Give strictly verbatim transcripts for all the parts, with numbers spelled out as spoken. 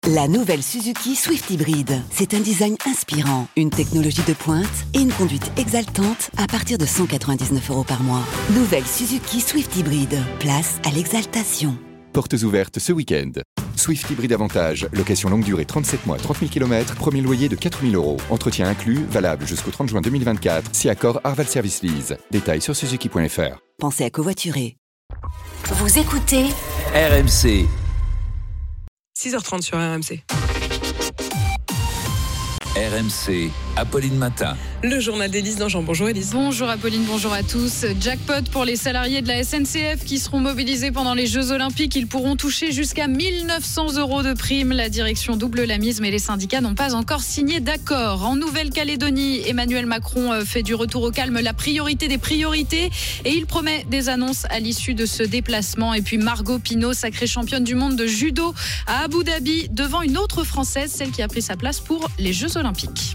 La nouvelle Suzuki Swift Hybrid. C'est un design inspirant, une technologie de pointe et une conduite exaltante à partir de cent quatre-vingt-dix-neuf euros par mois. Nouvelle Suzuki Swift Hybrid. Place à l'exaltation. Portes ouvertes ce week-end. Swift Hybrid Avantage, location longue durée trente-sept mois, trente mille kilomètres, premier loyer de quatre mille euros. Entretien inclus, valable jusqu'au trente juin deux mille vingt-quatre, si accord Arval Service Lease. Détails sur suzuki point f r. Pensez à covoiturer. Vous écoutez R M C. six heures trente sur R M C. R M C, Apolline Matin. Le journal d'Élise Dangean. Bonjour Élise. Bonjour Apolline, bonjour à tous. Jackpot pour les salariés de la S N C F qui seront mobilisés pendant les Jeux Olympiques. Ils pourront toucher jusqu'à mille neuf cents euros de prime. La direction double la mise, mais les syndicats n'ont pas encore signé d'accord. En Nouvelle-Calédonie, Emmanuel Macron fait du retour au calme la priorité des priorités et il promet des annonces à l'issue de ce déplacement. Et puis Margot Pino, sacrée championne du monde de judo à Abu Dhabi, devant une autre Française, celle qui a pris sa place pour les Jeux Olympiques.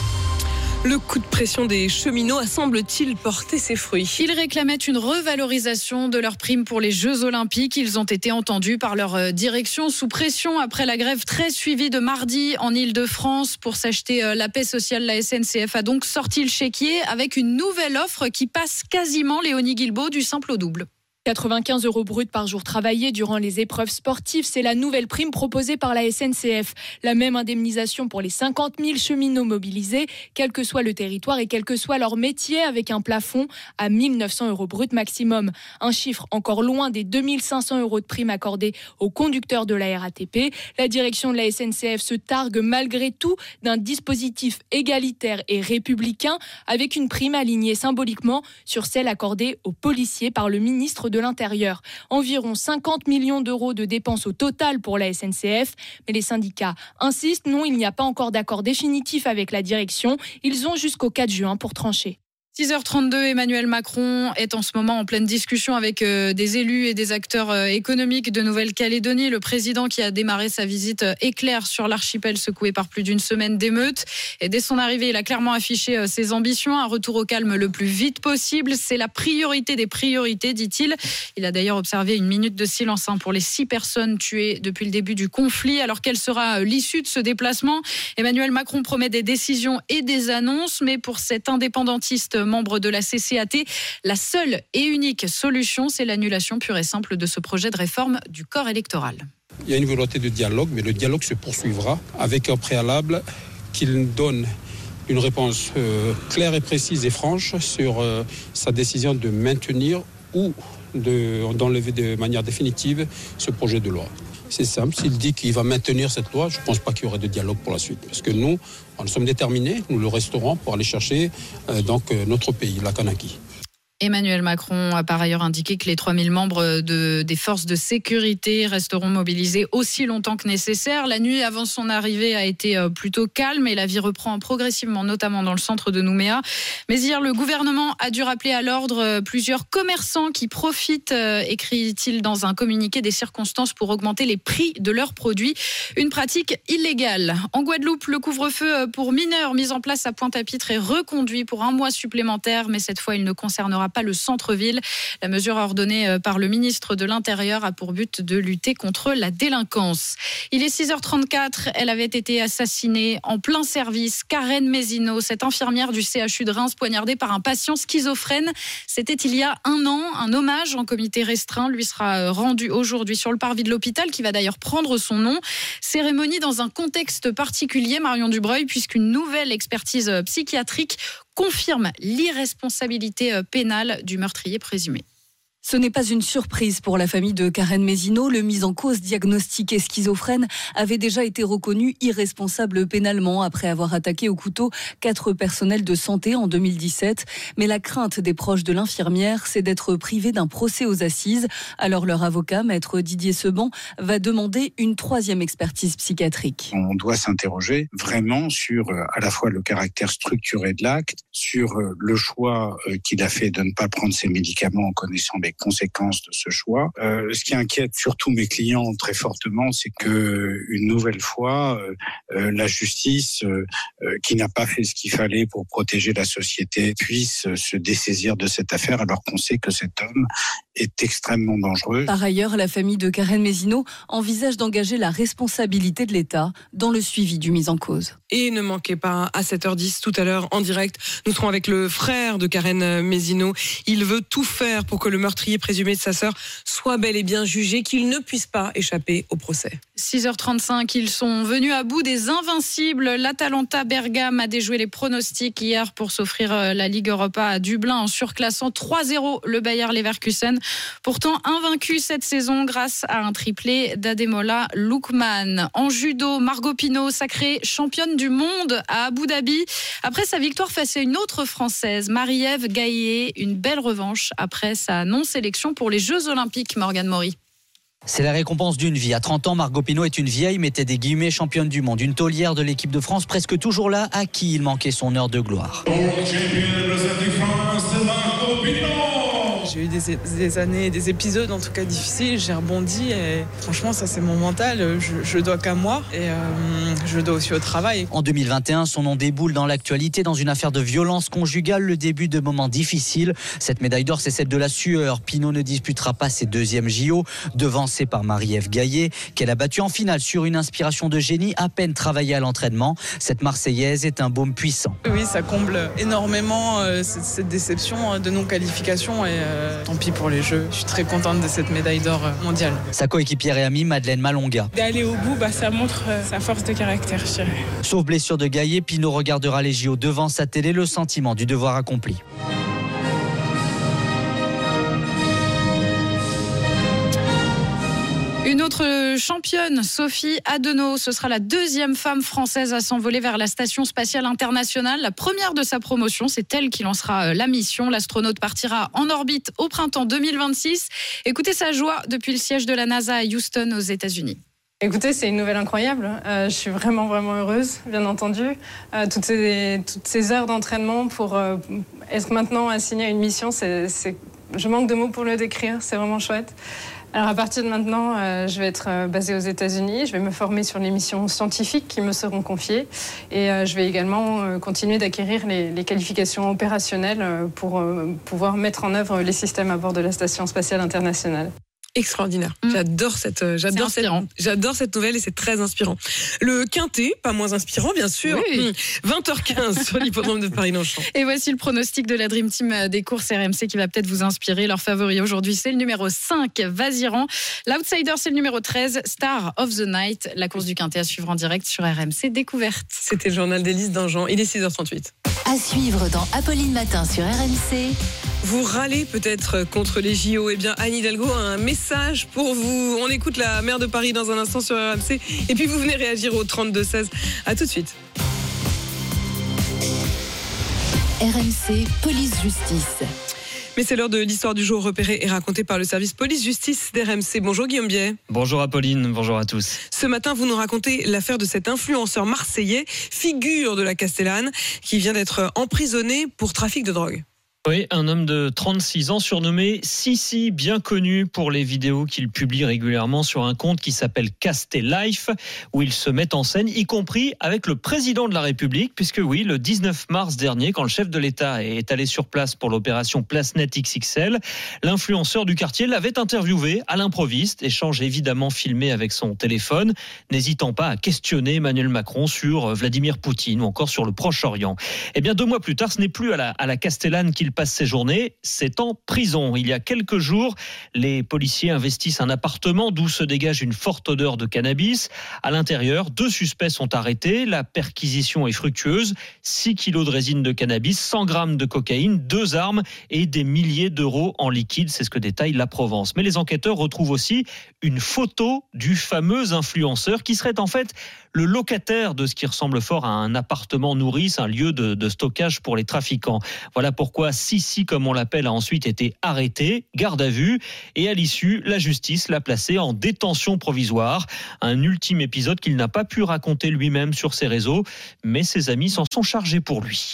Le coup de pression des cheminots a semble-t-il porté ses fruits. Ils réclamaient une revalorisation de leurs primes pour les Jeux Olympiques. Ils ont été entendus par leur direction sous pression après la grève très suivie de mardi en Île-de-France. Pour s'acheter la paix sociale, la S N C F a donc sorti le chéquier avec une nouvelle offre qui passe quasiment Léonie Guilbault du simple au double. quatre-vingt-quinze euros bruts par jour travaillé durant les épreuves sportives, c'est la nouvelle prime proposée par la S N C F. La même indemnisation pour les cinquante mille cheminots mobilisés, quel que soit le territoire et quel que soit leur métier, avec un plafond à mille neuf cents euros bruts maximum. Un chiffre encore loin des deux mille cinq cents euros de prime accordée aux conducteurs de la R A T P. La direction de la S N C F se targue malgré tout d'un dispositif égalitaire et républicain, avec une prime alignée symboliquement sur celle accordée aux policiers par le ministre de de l'Intérieur. Environ cinquante millions d'euros de dépenses au total pour la S N C F. Mais les syndicats insistent, non, il n'y a pas encore d'accord définitif avec la direction. Ils ont jusqu'au quatre juin pour trancher. six heures trente-deux, Emmanuel Macron est en ce moment en pleine discussion avec euh, des élus et des acteurs euh, économiques de Nouvelle-Calédonie. Le président qui a démarré sa visite euh, éclair sur l'archipel secoué par plus d'une semaine d'émeutes. Et dès son arrivée, il a clairement affiché euh, ses ambitions. Un retour au calme le plus vite possible. C'est la priorité des priorités, dit-il. Il a d'ailleurs observé une minute de silence hein, pour les six personnes tuées depuis le début du conflit. Alors quelle sera euh, l'issue de ce déplacement ? Emmanuel Macron promet des décisions et des annonces, mais pour cet indépendantiste membre de la C C A T, la seule et unique solution, c'est l'annulation pure et simple de ce projet de réforme du corps électoral. Il y a une volonté de dialogue, mais le dialogue se poursuivra avec un préalable qu'il donne une réponse euh, claire et précise et franche sur euh, sa décision de maintenir ou de, d'enlever de manière définitive ce projet de loi. C'est simple, s'il dit qu'il va maintenir cette loi, je ne pense pas qu'il y aurait de dialogue pour la suite. Parce que nous, nous sommes déterminés, nous le resterons pour aller chercher euh, donc, euh, notre pays, la Kanaki. Emmanuel Macron a par ailleurs indiqué que les trois mille membres de, des forces de sécurité resteront mobilisés aussi longtemps que nécessaire. La nuit avant son arrivée a été plutôt calme et la vie reprend progressivement, notamment dans le centre de Nouméa. Mais hier, le gouvernement a dû rappeler à l'ordre plusieurs commerçants qui profitent, écrit-il dans un communiqué, des circonstances pour augmenter les prix de leurs produits. Une pratique illégale. En Guadeloupe, le couvre-feu pour mineurs mis en place à Pointe-à-Pitre est reconduit pour un mois supplémentaire, mais cette fois, il ne concernera pas le centre-ville. La mesure ordonnée par le ministre de l'Intérieur a pour but de lutter contre la délinquance. Il est six heures trente-quatre, elle avait été assassinée en plein service. Karen Mézineau, cette infirmière du C H U de Reims, poignardée par un patient schizophrène. C'était il y a un an. Un hommage en comité restreint lui sera rendu aujourd'hui sur le parvis de l'hôpital, qui va d'ailleurs prendre son nom. Cérémonie dans un contexte particulier, Marion Dubreuil, puisqu'une nouvelle expertise psychiatrique confirme l'irresponsabilité pénale du meurtrier présumé. Ce n'est pas une surprise pour la famille de Karen Mézineau. Le mis en cause diagnostiqué schizophrène avait déjà été reconnu irresponsable pénalement après avoir attaqué au couteau quatre personnels de santé en deux mille dix-sept. Mais la crainte des proches de l'infirmière, c'est d'être privé d'un procès aux assises. Alors leur avocat, maître Didier Seban, va demander une troisième expertise psychiatrique. On doit s'interroger vraiment sur euh, à la fois le caractère structuré de l'acte, sur euh, le choix euh, qu'il a fait de ne pas prendre ses médicaments en connaissant les conséquences de ce choix. Euh, ce qui inquiète surtout mes clients très fortement, c'est que une nouvelle fois, euh, euh, la justice, euh, euh, qui n'a pas fait ce qu'il fallait pour protéger la société, puisse se dessaisir de cette affaire, alors qu'on sait que cet homme est extrêmement dangereux. Par ailleurs, la famille de Karen Mézineau envisage d'engager la responsabilité de l'État dans le suivi du mis en cause. Et ne manquez pas, à sept heures dix tout à l'heure en direct, nous serons avec le frère de Karen Mézineau. Il veut tout faire pour que le meurtrier présumé de sa sœur soit bel et bien jugé, qu'il ne puisse pas échapper au procès. six heures trente-cinq, ils sont venus à bout des invincibles. L'Atalanta Bergame a déjoué les pronostics hier pour s'offrir la Ligue Europa à Dublin en surclassant trois zéro le Bayer Leverkusen. Pourtant invaincu cette saison grâce à un triplé d'Ademola Lookman. En judo, Margot Pino, sacrée championne du monde à Abu Dhabi. Après sa victoire face à une autre Française, Marie-Ève Gaillet, une belle revanche après sa non-sélection pour les Jeux Olympiques, Morgane Maury. C'est la récompense d'une vie. À trente ans, Margot Pino est une vieille, mettez des guillemets, championne du monde. Une taulière de l'équipe de France, presque toujours là, à qui il manquait son heure de gloire. J'ai eu des, des années, des épisodes en tout cas difficiles, j'ai rebondi et franchement ça c'est mon mental, je, je dois qu'à moi et euh, je dois aussi au travail. En deux mille vingt et un, son nom déboule dans l'actualité dans une affaire de violence conjugale, le début de moments difficiles. Cette médaille d'or, c'est celle de la sueur. Pino ne disputera pas ses deuxièmes J O, devancée par Marie-Ève Gaillet, qu'elle a battue en finale sur une inspiration de génie à peine travaillée à l'entraînement. Cette Marseillaise est un baume puissant. Oui, ça comble énormément euh, cette, cette déception de non-qualification et euh, tant pis pour les Jeux. Je suis très contente de cette médaille d'or mondiale. Sa coéquipière et amie Madeleine Malonga. D'aller au bout, bah, ça montre euh, sa force de caractère, je dirais. Sauf blessure de Gaillet, Pino regardera les J O devant sa télé, le sentiment du devoir accompli. Une autre championne, Sophie Adenau, ce sera la deuxième femme française à s'envoler vers la Station spatiale internationale. La première de sa promotion, c'est elle qui lancera la mission. L'astronaute partira en orbite au printemps deux mille vingt-six. Écoutez sa joie depuis le siège de la NASA à Houston, aux États-Unis. Écoutez, c'est une nouvelle incroyable. Euh, je suis vraiment, vraiment heureuse, bien entendu. Euh, toutes, ces, toutes ces heures d'entraînement pour euh, être maintenant assigné à une mission, c'est, c'est, je manque de mots pour le décrire. C'est vraiment chouette. Alors à partir de maintenant, euh, je vais être euh, basée aux États-Unis. Je vais me former sur les missions scientifiques qui me seront confiées. Et euh, je vais également euh, continuer d'acquérir les, les qualifications opérationnelles euh, pour euh, pouvoir mettre en œuvre les systèmes à bord de la Station spatiale internationale. Extraordinaire. Mmh. J'adore cette, euh, j'adore cette, j'adore cette nouvelle et c'est très inspirant. Le quintet, pas moins inspirant, bien sûr. Oui. Mmh. vingt heures quinze sur l'hippodrome de Paris-Longchamp. Et voici le pronostic de la Dream Team des courses R M C qui va peut-être vous inspirer. Leur favori aujourd'hui, c'est le numéro cinq, Vasiran. L'outsider, c'est le numéro treize, Star of the Night. La course du quintet à suivre en direct sur R M C Découverte. C'était le journal d'Élise Dingean. Il est six heures trente-huit. À suivre dans Apolline Matin sur R M C. Vous râlez peut-être contre les J O. Eh bien, Anne Hidalgo a un message pour vous. On écoute la maire de Paris dans un instant sur R M C. Et puis, vous venez réagir au trente-deux seize. À tout de suite. R M C, police-justice. Mais c'est l'heure de l'histoire du jour repérée et racontée par le service police-justice d'R M C. Bonjour Guillaume Biet. Bonjour Apolline, bonjour à tous. Ce matin, vous nous racontez l'affaire de cet influenceur marseillais, figure de la Castellane, qui vient d'être emprisonné pour trafic de drogue. Oui, un homme de trente-six ans surnommé Sissi, bien connu pour les vidéos qu'il publie régulièrement sur un compte qui s'appelle Castellife, où il se met en scène, y compris avec le président de la République, puisque oui, le dix-neuf mars dernier, quand le chef de l'État est allé sur place pour l'opération PlaceNet X X L, l'influenceur du quartier l'avait interviewé à l'improviste, échange évidemment filmé avec son téléphone, n'hésitant pas à questionner Emmanuel Macron sur Vladimir Poutine ou encore sur le Proche-Orient. Eh bien, deux mois plus tard, ce n'est plus à la, à la Castellane qu'il passe ses journées, c'est en prison. Il y a quelques jours, les policiers investissent un appartement d'où se dégage une forte odeur de cannabis. À l'intérieur, deux suspects sont arrêtés. La perquisition est fructueuse. six kilos de résine de cannabis, cent grammes de cocaïne, deux armes et des milliers d'euros en liquide. C'est ce que détaille la Provence. Mais les enquêteurs retrouvent aussi une photo du fameux influenceur qui serait en fait le locataire de ce qui ressemble fort à un appartement nourrice, un lieu de, de stockage pour les trafiquants. Voilà pourquoi Sissi, comme on l'appelle, a ensuite été arrêté, garde à vue, et à l'issue, la justice l'a placé en détention provisoire. Un ultime épisode qu'il n'a pas pu raconter lui-même sur ses réseaux, mais ses amis s'en sont chargés pour lui.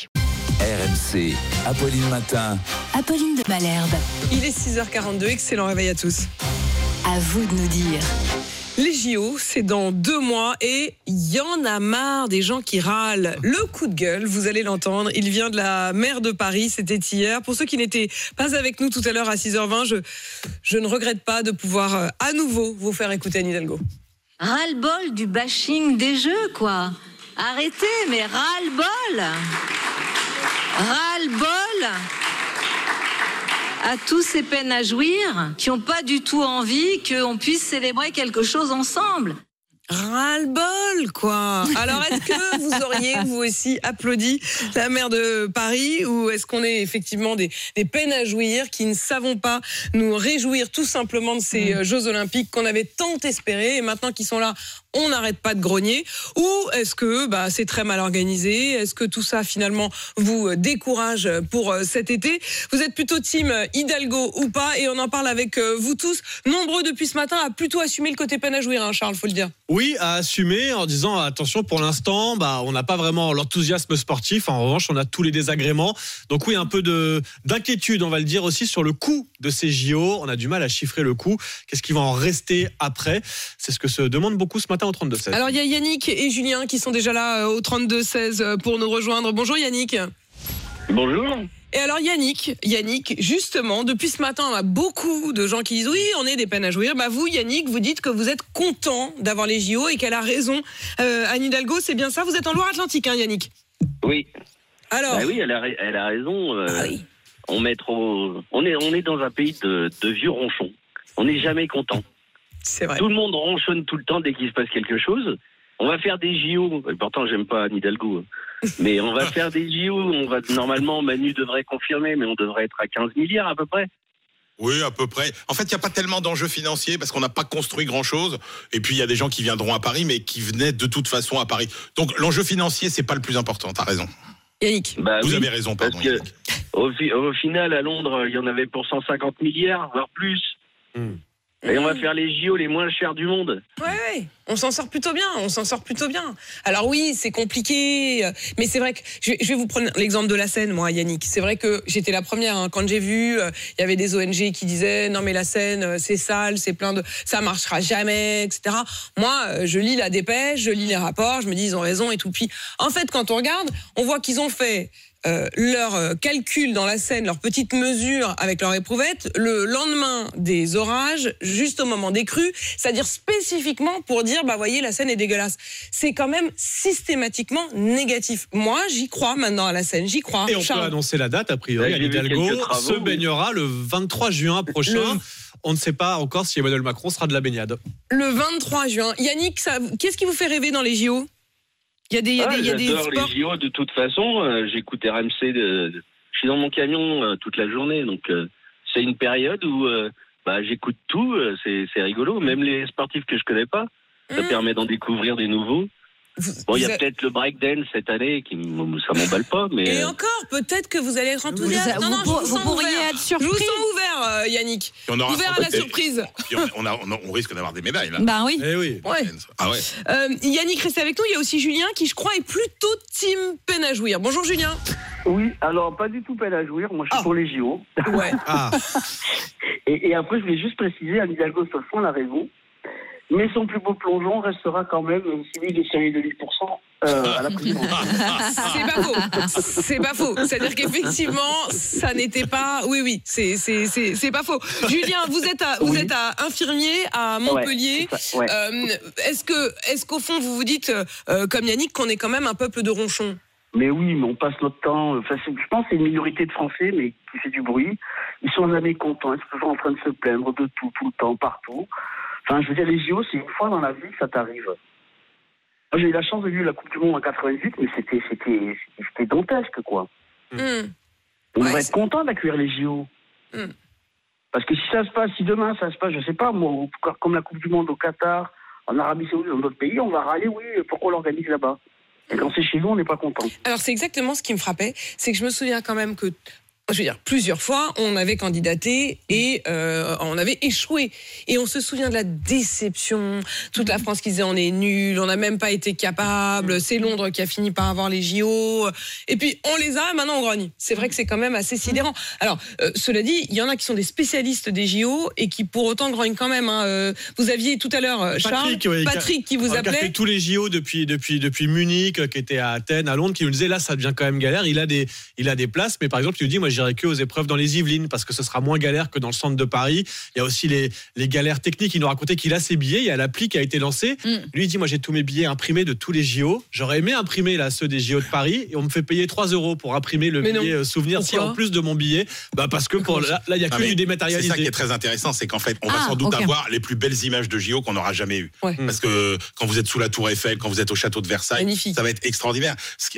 R M C, Apolline Matin. Apolline de Malherbe. Il est six heures quarante-deux, excellent réveil à tous. À vous de nous dire. Les J O, c'est dans deux mois et il y en a marre des gens qui râlent. Le coup de gueule, vous allez l'entendre, il vient de la maire de Paris, c'était hier. Pour ceux qui n'étaient pas avec nous tout à l'heure à six heures vingt, je, je ne regrette pas de pouvoir euh, à nouveau vous faire écouter Anne Hidalgo. Ras-le-bol du bashing des jeux, quoi. Arrêtez, mais ras-le-bol. Ras-le-bol à tous ces peines à jouir qui n'ont pas du tout envie qu'on puisse célébrer quelque chose ensemble. Ras-le-bol, quoi. Alors, est-ce que vous auriez, vous aussi, applaudi la maire de Paris, ou est-ce qu'on est effectivement des, des peines à jouir qui ne savons pas nous réjouir tout simplement de ces mmh. Jeux Olympiques qu'on avait tant espérés et maintenant qu'ils sont là, on n'arrête pas de grogner? Ou est-ce que bah, c'est très mal organisé? Est-ce que tout ça, finalement, vous décourage pour cet été? Vous êtes plutôt team Hidalgo ou pas? Et on en parle avec vous tous. Nombreux depuis ce matin à plutôt assumer le côté peine à jouir, hein, Charles, faut le dire. Oui, à assumer en disant attention, pour l'instant, bah, on n'a pas vraiment l'enthousiasme sportif. En revanche, on a tous les désagréments. Donc oui, un peu de, d'inquiétude, on va le dire aussi, sur le coût de ces J O. On a du mal à chiffrer le coût. Qu'est-ce qui va en rester après? C'est ce que se demande beaucoup ce matin au trente-deux seize. Alors il y a Yannick et Julien qui sont déjà là au trente-deux seize pour nous rejoindre. Bonjour Yannick. Bonjour. Et alors Yannick, Yannick, justement, depuis ce matin, on a beaucoup de gens qui disent oui, on est des peines à jouir. Bah vous, Yannick, vous dites que vous êtes content d'avoir les J O et qu'elle a raison. Euh, Anne Hidalgo, c'est bien ça? Vous êtes en Loire-Atlantique, hein, Yannick? Oui. Alors. Bah oui, elle a, elle a raison. Euh, ah oui. On met trop. On est, on est dans un pays de, de vieux ronchons. On n'est jamais content. C'est vrai. Tout le monde ronchonne tout le temps dès qu'il se passe quelque chose. On va faire des J O. Et pourtant, j'aime pas Anne Hidalgo. Mais on va faire des J O. On va, normalement, Manu devrait confirmer, mais on devrait être à quinze milliards à peu près. Oui, à peu près. En fait, il n'y a pas tellement d'enjeux financiers parce qu'on n'a pas construit grand-chose. Et puis, il y a des gens qui viendront à Paris, mais qui venaient de toute façon à Paris. Donc, l'enjeu financier, c'est pas le plus important. T'as raison. Yannick. Bah, Vous oui, avez raison, pardon. Parce que, au, au final, à Londres, il y en avait pour cent cinquante milliards, voire plus. Mm. Et on va faire les J O les moins chers du monde. Ouais, ouais, on s'en sort plutôt bien, on s'en sort plutôt bien. Alors oui, c'est compliqué, mais c'est vrai que je vais vous prendre l'exemple de la Seine, moi, Yannick. C'est vrai que j'étais la première hein, quand j'ai vu, il euh, y avait des O N G qui disaient non mais la Seine, euh, c'est sale, c'est plein de, ça marchera jamais, et cetera. Moi, euh, je lis la dépêche, je lis les rapports, je me dis ils ont raison et tout. Puis en fait, quand on regarde, on voit qu'ils ont fait Euh, leur euh, calcul dans la Seine, leur petite mesure avec leur éprouvette, le lendemain des orages, juste au moment des crues, c'est-à-dire spécifiquement pour dire, bah voyez, la Seine est dégueulasse. C'est quand même systématiquement négatif. Moi, j'y crois maintenant à la Seine, j'y crois. Et on Charles. peut annoncer la date, a priori, Anne Hidalgo se baignera le vingt-trois juin prochain. Le... On ne sait pas encore si Emmanuel Macron sera de la baignade. Le vingt-trois juin. Yannick, ça, qu'est-ce qui vous fait rêver dans les J O? Il y a des, il y a ah, des, il y a des j'adore sports... les J O de toute façon. Euh, j'écoute R M C. De, de, je suis dans mon camion euh, toute la journée, donc euh, c'est une période où euh, bah, j'écoute tout. Euh, c'est, c'est rigolo. Même les sportifs que je connais pas, ça mmh. permet d'en découvrir des nouveaux. Bon, il y a peut-être le breakdance cette année qui ça m'emballe pas, mais et encore peut-être que vous allez être enthousiaste. Vous, non, non, vous, je vous, vous pourriez ouvert. être surpris. Je vous sens ouvert, euh, Yannick. On aura ouvert à la surprise. Puis on, on, a, on, a, on risque d'avoir des médailles là. Bah oui. Eh oui. Ouais. Ah ouais. Euh, Yannick, restez avec nous. Il y a aussi Julien qui, je crois, est plutôt team peine à jouir. Bonjour Julien. Oui, alors pas du tout peine à jouir. Moi, je suis oh. pour les J O. Ouais. Ah. et, et après, je voulais juste préciser, Anne Hidalgo sur le fond, elle a raison. Mais son plus beau plongeon restera quand même celui de série de huit pour cent euh, à la présidence. C'est pas faux. C'est pas faux. C'est-à-dire qu'effectivement, ça n'était pas. Oui, oui, c'est c'est c'est c'est pas faux. Julien, vous êtes à vous oui. êtes à infirmier à Montpellier. Ouais, ouais. Euh, est-ce que est-ce qu'au fond vous vous dites euh, comme Yannick qu'on est quand même un peuple de ronchons? Mais oui, mais on passe notre temps. Enfin, je pense que c'est une minorité de Français, mais qui fait du bruit. Ils sont jamais contents. Ils sont toujours en train de se plaindre de tout, tout le temps, partout. Enfin, je veux dire, les J O, c'est une fois dans la vie que ça t'arrive. Moi, j'ai eu la chance de vivre la Coupe du Monde en quatre-vingt-dix, mais c'était, c'était, c'était dantesque, quoi. Mmh. On ouais, devrait c'est... être content d'accueillir les J O. Mmh. Parce que si ça se passe, si demain ça se passe, je sais pas, moi, comme la Coupe du Monde au Qatar, en Arabie Saoudite, dans d'autres pays, on va râler, oui, pourquoi on l'organise là-bas? Et quand c'est chez nous, on n'est pas content. Alors, c'est exactement ce qui me frappait, c'est que je me souviens quand même que je veux dire, plusieurs fois, on avait candidaté et euh, on avait échoué. Et on se souvient de la déception. Toute la France qui disait on est nul, on n'a même pas été capable. C'est Londres qui a fini par avoir les J O. Et puis on les a, maintenant on grogne. C'est vrai que c'est quand même assez sidérant. Alors, euh, cela dit, il y en a qui sont des spécialistes des J O et qui pour autant grognent quand même. Hein. Euh, vous aviez tout à l'heure Charles, Patrick, oui, Patrick qui vous qui a appelait. fait tous les J O depuis, depuis, depuis Munich, qui était à Athènes, à Londres, qui nous disait là ça devient quand même galère. Il a des, il a des places, mais par exemple, il nous dit moi j'irai que aux épreuves dans les Yvelines parce que ce sera moins galère que dans le centre de Paris. Il y a aussi les, les galères techniques. Il nous racontait qu'il a ses billets. Il y a l'appli qui a été lancée. Mm. Lui, il dit moi j'ai tous mes billets imprimés de tous les J O. J'aurais aimé imprimer là ceux des J O de Paris et on me fait payer trois euros pour imprimer le mais billet non. souvenir. Pourquoi? Si en plus de mon billet, bah parce que pour, là il y a que du dématérialisé. C'est ça qui est très intéressant, c'est qu'en fait on ah, va sans doute okay. avoir les plus belles images de J O qu'on n'aura jamais eues. Ouais. Parce que quand vous êtes sous la Tour Eiffel, quand vous êtes au château de Versailles, magnifique. Ça va être extraordinaire.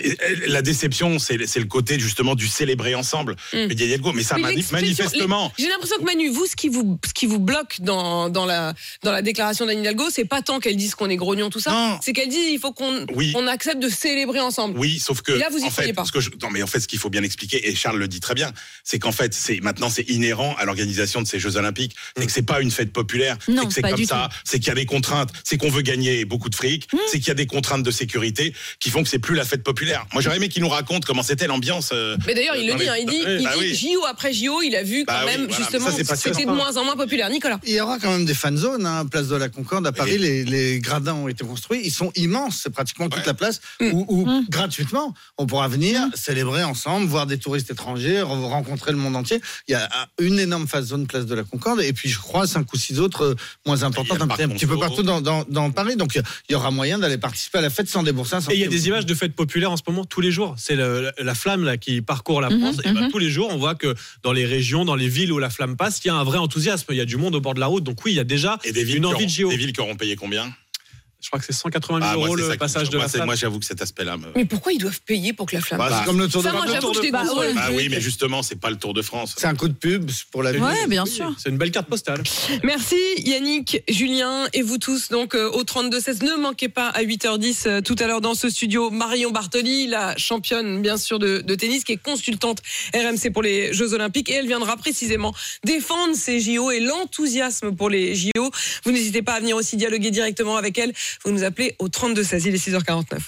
La déception, c'est, c'est le côté justement du célébrer ensemble. Mm. Mais ça, mani- manifestement. Les, j'ai l'impression que Manu, vous, ce qui vous, ce qui vous bloque dans, dans, la, dans la déclaration d'Anne Hidalgo, c'est pas tant qu'elle dise qu'on est grognon, tout ça, non. C'est qu'elle dit il faut qu'on oui. on accepte de célébrer ensemble. Oui, sauf que. Et là, vous y en croyez fait, pas. Parce que je, non, mais en fait, ce qu'il faut bien expliquer, et Charles le dit très bien, c'est qu'en fait, c'est, maintenant, c'est inhérent à l'organisation de ces Jeux Olympiques. C'est que c'est pas une fête populaire. Non, c'est que c'est pas comme du ça. tout. C'est qu'il y a des contraintes. C'est qu'on veut gagner beaucoup de fric. Mmh. C'est qu'il y a des contraintes de sécurité qui font que c'est plus la fête populaire. Moi, j'aurais aimé qu'il nous raconte comment c'était l'ambiance. Euh, mais d'ailleurs, il le dit, les... hein, il dit, euh, il bah, dit oui. J O après J O, il a vu quand bah, même, oui, voilà, justement, ça, c'était de moins en moins populaire. Nicolas. Il y aura quand même des fan zones, hein, place de la Concorde à Paris. Oui. Les, les gradins ont été construits. Ils sont immenses. C'est pratiquement toute ouais. la place mmh. où, où mmh. gratuitement, on pourra venir mmh. célébrer ensemble, voir des touristes étrangers, rencontrer le monde entier. Il y a une énorme fan zone place de la Concorde et puis je crois cinq ou six autres euh, moins importantes, un, un petit peu partout dans, dans, dans Paris. Donc il y aura moyen d'aller participer à la fête sans débourser un centime. Et il y a des images de fêtes populaires en ce moment tous les jours. C'est le, la, la flamme là qui parcourt la France. Mmh. Et ben, tous les jours, on voit que dans les régions, dans les villes où la flamme passe, il y a un vrai enthousiasme. Il y a du monde au bord de la route. Donc oui, il y a déjà et des villes une envie de J O. Des villes qui auront payé combien ? Je crois que c'est cent quatre-vingt mille ah, euros moi, le ça, passage de moi, la flamme. Moi, j'avoue que cet aspect-là. Me... Mais pourquoi ils doivent payer pour que la flamme bah, passe ? C'est comme le Tour de France. Moi, j'avoue que bah, ouais. bah oui, mais justement, c'est pas le Tour de France. C'est un coup de pub pour la ville. Ouais, bien sûr. C'est une belle carte postale. Merci Yannick, Julien et vous tous. Donc euh, au trente-deux seize, ne manquez pas à huit heures dix euh, tout à l'heure dans ce studio Marion Bartoli, la championne bien sûr de, de tennis, qui est consultante R M C pour les Jeux Olympiques, et elle viendra précisément défendre ces J O et l'enthousiasme pour les J O. Vous n'hésitez pas à venir aussi dialoguer directement avec elle. Vous nous appelez au trente-deux seize, il est six heures quarante-neuf.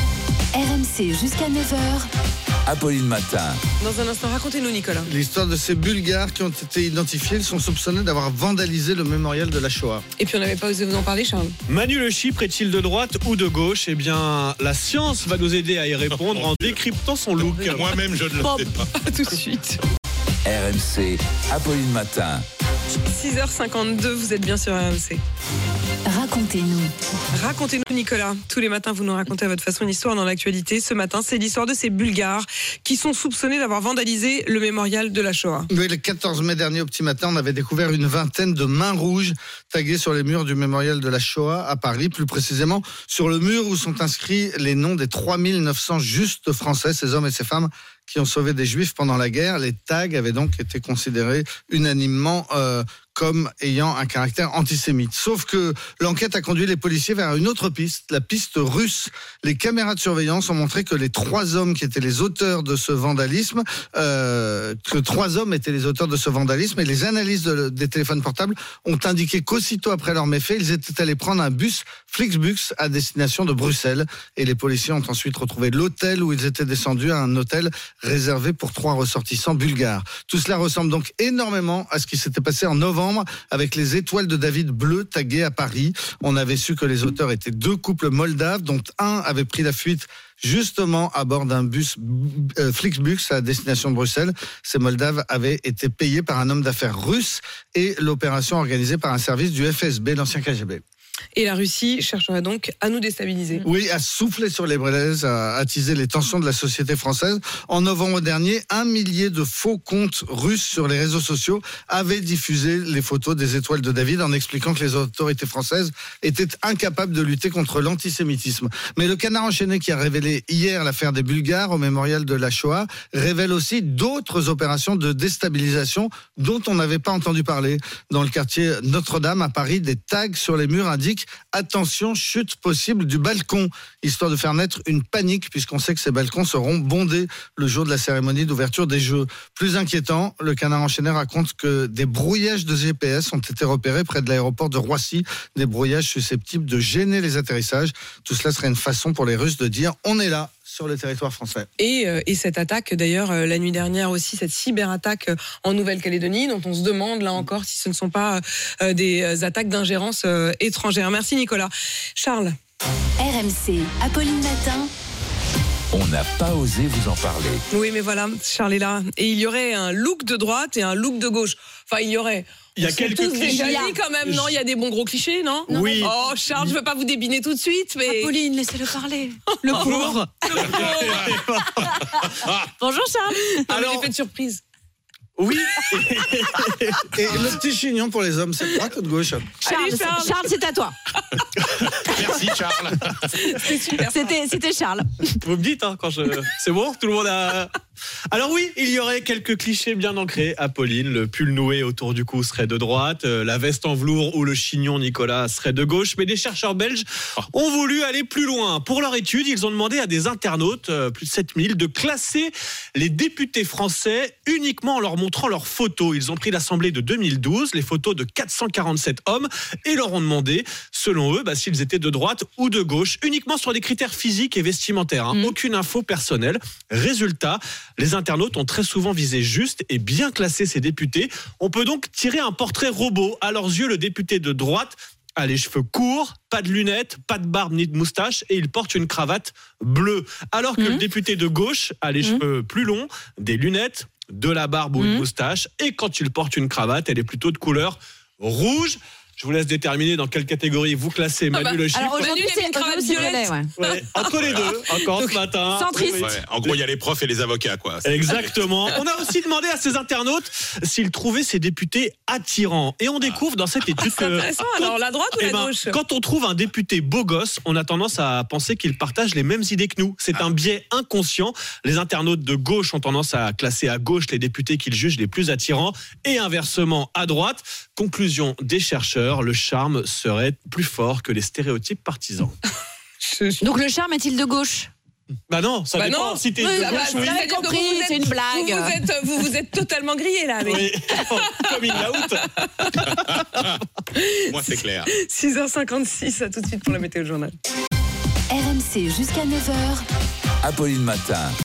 R M C jusqu'à neuf heures. Apolline Matin. Dans un instant, racontez-nous Nicolas. L'histoire de ces Bulgares qui ont été identifiés, ils sont soupçonnés d'avoir vandalisé le mémorial de la Shoah. Et puis on n'avait pas osé vous en parler, Charles. Manu Le Chypre est-il de droite ou de gauche ? Eh bien, la science va nous aider à y répondre en décryptant son look. Moi-même, je ne le bon, sais pas. À tout de suite. R M C, Apolline Matin. six heures cinquante-deux, vous êtes bien sur R M C. Racontez-nous. Racontez-nous Nicolas. Tous les matins, vous nous racontez à votre façon une histoire dans l'actualité. Ce matin, c'est l'histoire de ces Bulgares qui sont soupçonnés d'avoir vandalisé le mémorial de la Shoah. Oui, le quatorze mai dernier, au petit matin, on avait découvert une vingtaine de mains rouges taguées sur les murs du mémorial de la Shoah à Paris, plus précisément sur le mur où sont inscrits les noms des trois mille neuf cents justes français, ces hommes et ces femmes qui ont sauvé des juifs pendant la guerre. Les tags avaient donc été considérés unanimement euh, comme ayant un caractère antisémite. Sauf que l'enquête a conduit les policiers vers une autre piste, la piste russe. Les caméras de surveillance ont montré que les trois hommes qui étaient les auteurs de ce vandalisme, euh, que trois hommes étaient les auteurs de ce vandalisme, et les analyses de, des téléphones portables ont indiqué qu'aussitôt après leur méfait, ils étaient allés prendre un bus Flixbus à destination de Bruxelles. Et les policiers ont ensuite retrouvé l'hôtel où ils étaient descendus, à un hôtel réservé pour trois ressortissants bulgares. Tout cela ressemble donc énormément à ce qui s'était passé en novembre avec les étoiles de David bleues taguées à Paris. On avait su que les auteurs étaient deux couples moldaves, dont un avait pris la fuite justement à bord d'un bus euh, Flixbus à destination de Bruxelles. Ces Moldaves avaient été payés par un homme d'affaires russe et l'opération organisée par un service du F S B, l'ancien K G B. Et la Russie chercherait donc à nous déstabiliser. Oui, à souffler sur les braises, à attiser les tensions de la société française. En novembre dernier, un millier de faux comptes russes sur les réseaux sociaux avaient diffusé les photos des étoiles de David en expliquant que les autorités françaises étaient incapables de lutter contre l'antisémitisme. Mais le canard enchaîné qui a révélé hier l'affaire des Bulgares au mémorial de la Shoah révèle aussi d'autres opérations de déstabilisation dont on n'avait pas entendu parler. Dans le quartier Notre-Dame à Paris, des tags sur les murs indiquent indique « Attention, chute possible du balcon », histoire de faire naître une panique, puisqu'on sait que ces balcons seront bondés le jour de la cérémonie d'ouverture des Jeux. Plus inquiétant, le Canard enchaîné raconte que des brouillages de G P S ont été repérés près de l'aéroport de Roissy, des brouillages susceptibles de gêner les atterrissages. Tout cela serait une façon pour les Russes de dire « On est là ». Sur le territoire français. Et, euh, et cette attaque, d'ailleurs, euh, la nuit dernière aussi, cette cyberattaque euh, en Nouvelle-Calédonie, dont on se demande, là encore, si ce ne sont pas euh, des euh, attaques d'ingérence euh, étrangère. Merci Nicolas. Charles. R M C, Apolline Matin. On n'a pas osé vous en parler. Oui, mais voilà, Charles est là. Et il y aurait un look de droite et un look de gauche. Enfin, il y aurait... Il y a quelques tous clichés. déjà dit quand même, non? Il y a des bons gros clichés, non? Oui. Oh, Charles, je veux pas vous débiner tout de suite, mais... Apolline, laissez-le parler. Le pauvre. Bonjour Charles. Alors, l'effet de surprise. Oui. Et le petit chignon pour les hommes, c'est de droite ou de gauche? Charles, Allez, Charles. Charles, c'est à toi. Merci Charles. C'est super. C'était, c'était Charles. Vous me dites hein, quand je... C'est bon? Tout le monde a... Alors oui, il y aurait quelques clichés bien ancrés. Apolline, le pull noué autour du cou serait de droite, euh, la veste en velours ou le chignon Nicolas serait de gauche. Mais des chercheurs belges ont voulu aller plus loin. Pour leur étude, ils ont demandé à des internautes, euh, plus de sept mille, de classer les députés français uniquement en leur montrant leurs photos. Ils ont pris l'Assemblée de deux mille douze, les photos de quatre cent quarante-sept hommes, et leur ont demandé, selon eux, bah, s'ils étaient de droite ou de gauche, uniquement sur des critères physiques et vestimentaires. Hein. Mmh. Aucune info personnelle. Résultat, les internautes ont très souvent visé juste et bien classé ces députés. On peut donc tirer un portrait robot. À leurs yeux, le député de droite a les cheveux courts, pas de lunettes, pas de barbe ni de moustache, et il porte une cravate bleue. Alors que mmh. le député de gauche a les mmh. cheveux plus longs, des lunettes, de la barbe ou mmh. une moustache, et quand il porte une cravate, elle est plutôt de couleur rouge. Je vous laisse déterminer dans quelle catégorie vous classez Manu ah bah, le chiffre. Alors aujourd'hui, c'est une cravate violette. Ouais. Ouais, entre les deux, encore ce matin. Centriste. Ouais, en gros, il y a les profs et les avocats, quoi. Exactement. On a aussi demandé à ces internautes s'ils trouvaient ces députés attirants. Et on découvre dans cette étude que... C'est intéressant. Quand, alors, la droite ou la ben, gauche? Quand on trouve un député beau gosse, on a tendance à penser qu'il partage les mêmes idées que nous. C'est ah. un biais inconscient. Les internautes de gauche ont tendance à classer à gauche les députés qu'ils jugent les plus attirants et inversement à droite. Conclusion des chercheurs, le charme serait plus fort que les stéréotypes partisans. Donc le charme est-il de gauche? Bah non, ça bah dépend. Non. Si t'es oui, de bah gauche, bah, oui. Vous avez compris, vous c'est une blague. Vous vous êtes, vous, vous êtes totalement grillé là. Mais... Oui, comme in-out. Moi, c'est clair. six heures cinquante-six, à tout de suite pour la météo journal. R M C jusqu'à neuf heures. Apolline Matin.